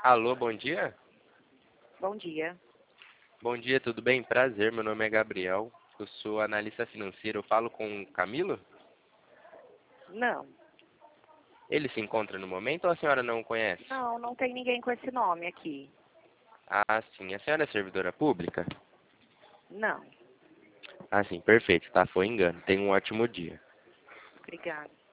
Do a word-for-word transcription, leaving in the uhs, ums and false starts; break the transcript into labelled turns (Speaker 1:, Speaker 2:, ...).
Speaker 1: Alô, bom dia?
Speaker 2: Bom dia.
Speaker 1: Bom dia, tudo bem? Prazer, meu nome é Gabriel. Eu sou analista financeiro. Eu falo com o Camilo?
Speaker 2: Não.
Speaker 1: Ele se encontra no momento ou a senhora não o conhece?
Speaker 2: Não, não tem ninguém com esse nome aqui.
Speaker 1: Ah, sim. A senhora é servidora pública?
Speaker 2: Não.
Speaker 1: Ah, sim, perfeito. Tá, foi engano. Tenha um ótimo dia.
Speaker 2: Obrigada.